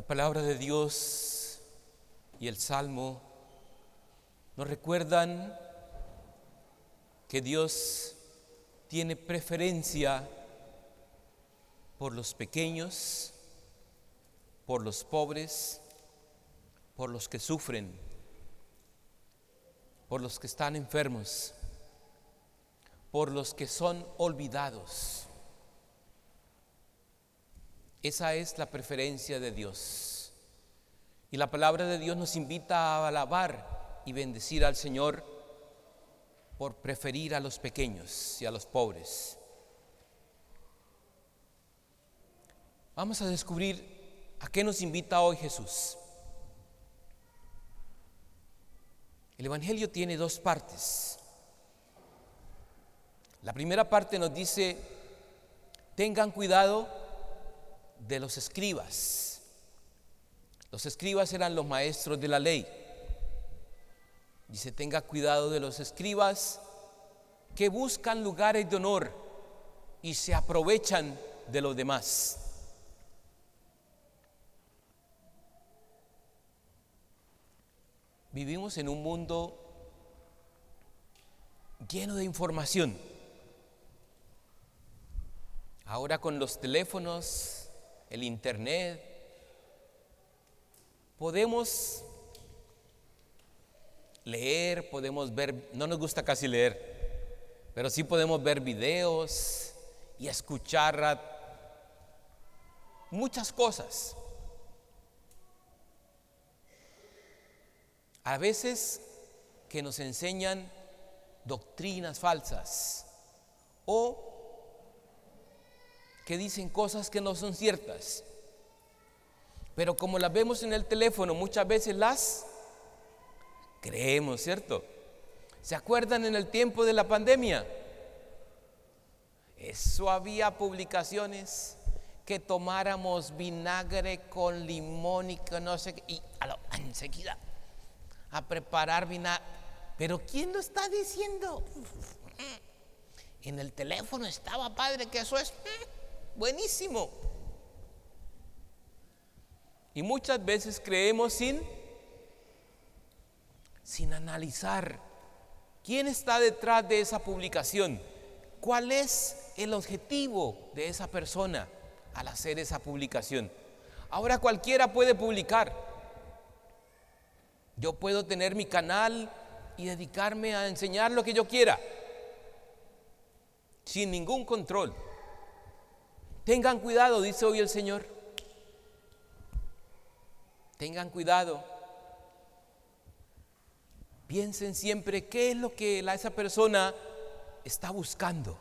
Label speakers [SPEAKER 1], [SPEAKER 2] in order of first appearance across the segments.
[SPEAKER 1] La palabra de Dios y el Salmo nos recuerdan que Dios tiene preferencia por los pequeños, por los pobres, por los que sufren, por los que están enfermos, por los que son olvidados. Esa es la preferencia de Dios. Y la palabra de Dios nos invita a alabar y bendecir al Señor por preferir a los pequeños y a los pobres. Vamos a descubrir a qué nos invita hoy Jesús. El Evangelio tiene dos partes. La primera parte nos dice: tengan cuidado de los escribas. Los escribas eran los maestros de la ley. Dice: tenga cuidado de los escribas que buscan lugares de honor y se aprovechan de los demás. Vivimos en un mundo lleno de información. Ahora con los teléfonos, el internet, podemos leer, podemos ver, no nos gusta casi leer, pero sí podemos ver videos y escuchar muchas cosas. A veces que nos enseñan doctrinas falsas o que dicen cosas que no son ciertas, pero como las vemos en el teléfono, muchas veces las creemos, ¿cierto? ¿Se acuerdan en el tiempo de la pandemia? Eso había publicaciones que tomáramos vinagre con limón y que no sé qué, y enseguida a preparar vinagre. ¿Pero quién lo está diciendo? En el teléfono estaba, padre, que eso es buenísimo. Y muchas veces creemos sin analizar quién está detrás de esa publicación, cuál es el objetivo de esa persona al hacer esa publicación. Ahora cualquiera puede publicar. Yo puedo tener mi canal y dedicarme a enseñar lo que yo quiera, sin ningún control. Tengan cuidado, dice hoy el Señor. Tengan cuidado. Piensen siempre qué es lo que esa persona está buscando.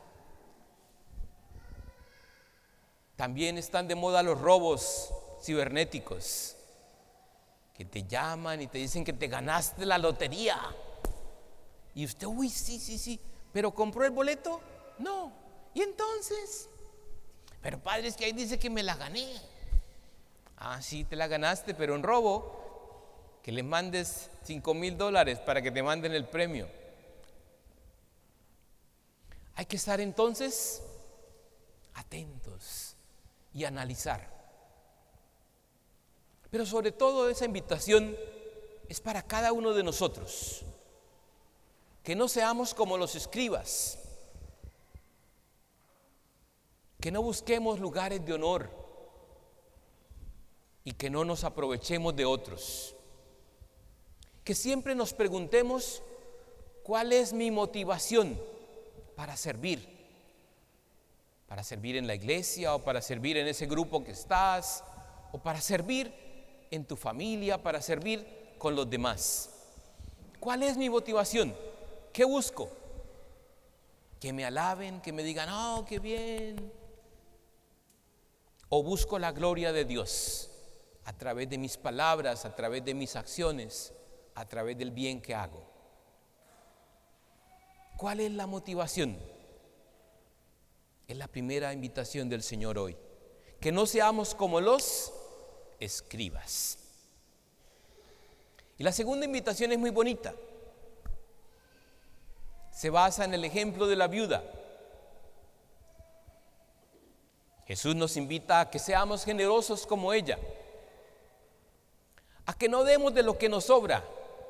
[SPEAKER 1] También están de moda los robos cibernéticos, que te llaman y te dicen que te ganaste la lotería. Y usted, uy, sí, ¿pero compró el boleto? No. ¿Y entonces? Pero padre, es que ahí dice que me la gané. Ah, sí, te la ganaste, pero en robo, que les mandes $5,000 para que te manden el premio. Hay que estar entonces atentos y analizar. Pero sobre todo esa invitación es para cada uno de nosotros. Que no seamos como los escribas. Que no busquemos lugares de honor y que no nos aprovechemos de otros. Que siempre nos preguntemos cuál es mi motivación para servir. Para servir en la iglesia o para servir en ese grupo que estás o para servir en tu familia, para servir con los demás. ¿Cuál es mi motivación? ¿Qué busco? Que me alaben, que me digan, oh, qué bien. O busco la gloria de Dios a través de mis palabras, a través de mis acciones, a través del bien que hago. ¿Cuál es la motivación? Es la primera invitación del Señor hoy. Que no seamos como los escribas. Y la segunda invitación es muy bonita. Se basa en el ejemplo de la viuda. Jesús nos invita a que seamos generosos como ella. a que no demos de lo que nos sobra.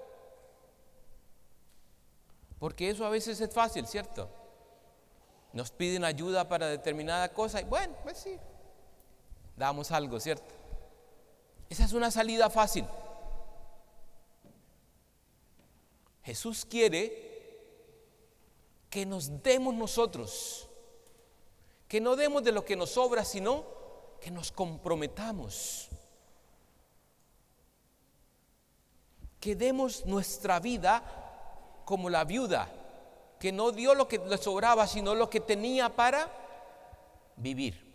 [SPEAKER 1] Porque eso a veces es fácil, ¿cierto? Nos piden ayuda para determinada cosa y bueno, pues sí, damos algo, ¿cierto? Esa es una salida fácil. Jesús quiere que nos demos nosotros, que no demos de lo que nos sobra, sino que nos comprometamos, que demos nuestra vida como la viuda, que no dio lo que le sobraba, sino lo que tenía para vivir.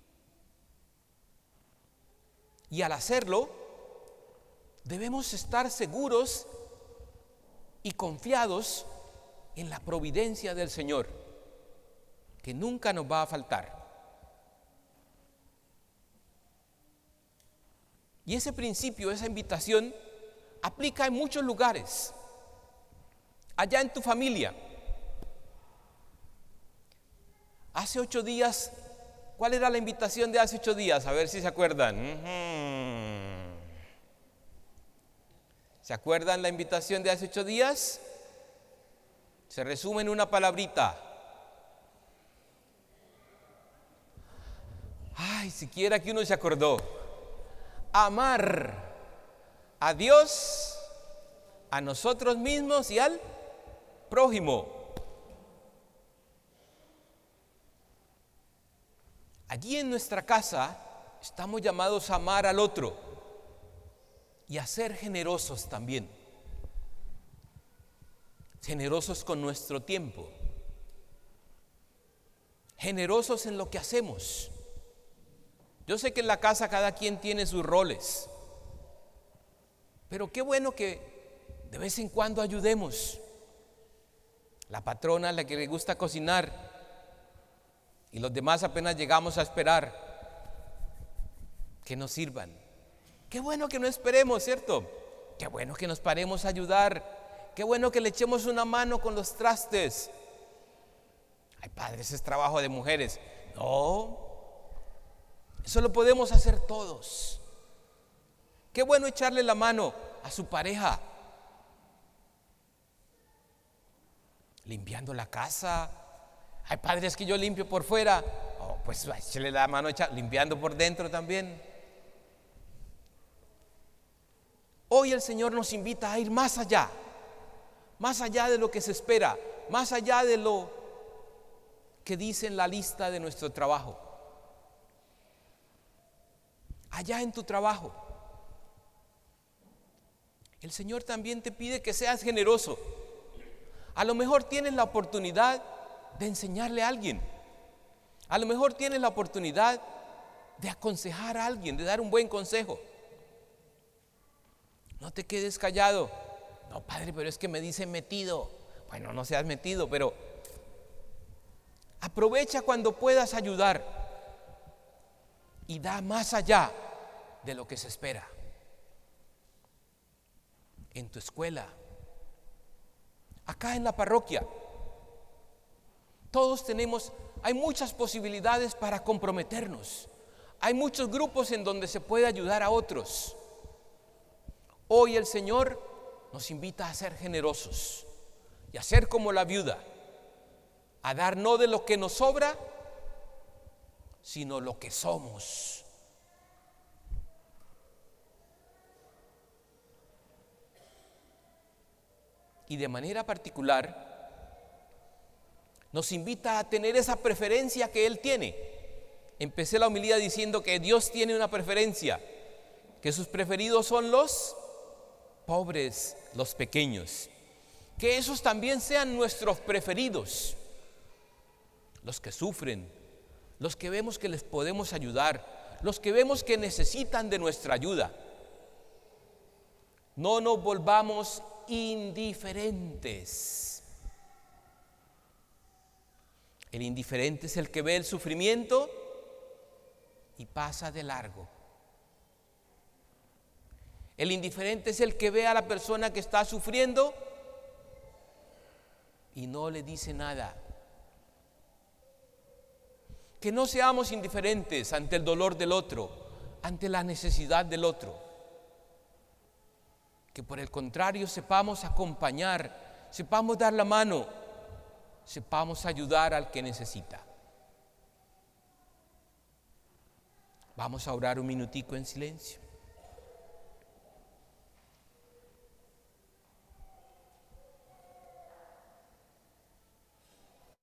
[SPEAKER 1] Y al hacerlo, debemos estar seguros y confiados en la providencia del Señor, que nunca nos va a faltar. Y ese principio, esa invitación, aplica en muchos lugares. Allá en tu familia. Hace 8 días, ¿cuál era la invitación de hace 8 días? A ver si se acuerdan. ¿Se acuerdan la invitación de hace 8 días? Se resume en una palabrita. Ay, siquiera que uno se acordó. Amar a Dios, a nosotros mismos y al prójimo. Allí en nuestra casa estamos llamados a amar al otro y a ser generosos también. Generosos con nuestro tiempo, generosos en lo que hacemos. Yo sé que en la casa cada quien tiene sus roles, pero qué bueno que de vez en cuando ayudemos. La patrona, la que le gusta cocinar, y los demás apenas llegamos a esperar que nos sirvan. Qué bueno que no esperemos, ¿cierto? Qué bueno que nos paremos a ayudar. Qué bueno que le echemos una mano con los trastes. Ay, padre, ese es trabajo de mujeres. No, eso lo podemos hacer todos. Qué bueno echarle la mano a su pareja, limpiando la casa. Ay, padre, es que yo limpio por fuera. Oh, pues échale la mano limpiando por dentro también. Hoy el Señor nos invita a ir más allá de lo que se espera, más allá de lo que dice en la lista de nuestro trabajo. Allá en tu trabajo, el Señor también te pide que seas generoso. A lo mejor tienes la oportunidad de enseñarle a alguien. A lo mejor tienes la oportunidad de aconsejar a alguien, de dar un buen consejo. No te quedes callado. No, padre, pero es que me dicen metido. Bueno, no seas metido, pero aprovecha cuando puedas ayudar y da más allá de lo que se espera. En tu escuela, acá en la parroquia, todos hay muchas posibilidades para comprometernos. Hay muchos grupos en donde se puede ayudar a otros. Hoy el Señor nos invita a ser generosos y a ser como la viuda, a dar no de lo que nos sobra, sino lo que somos. Y de manera particular, nos invita a tener esa preferencia que Él tiene. Empecé la homilía diciendo que Dios tiene una preferencia, que sus preferidos son los pobres, los pequeños. Que esos también sean nuestros preferidos, los que sufren, los que vemos que les podemos ayudar, los que vemos que necesitan de nuestra ayuda. No nos volvamos indiferentes. El indiferente es el que ve el sufrimiento y pasa de largo. El indiferente es el que ve a la persona que está sufriendo y no le dice nada. Que no seamos indiferentes ante el dolor del otro, ante la necesidad del otro. Que por el contrario sepamos acompañar, sepamos dar la mano, sepamos ayudar al que necesita. Vamos a orar un minutico en silencio.